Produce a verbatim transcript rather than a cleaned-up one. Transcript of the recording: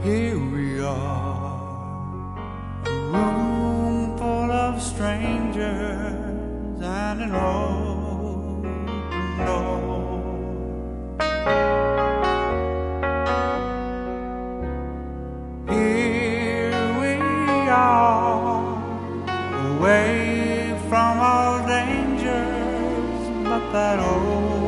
Here we are, a room full of strangers and an open door. Here we are, away from all dangers, but that old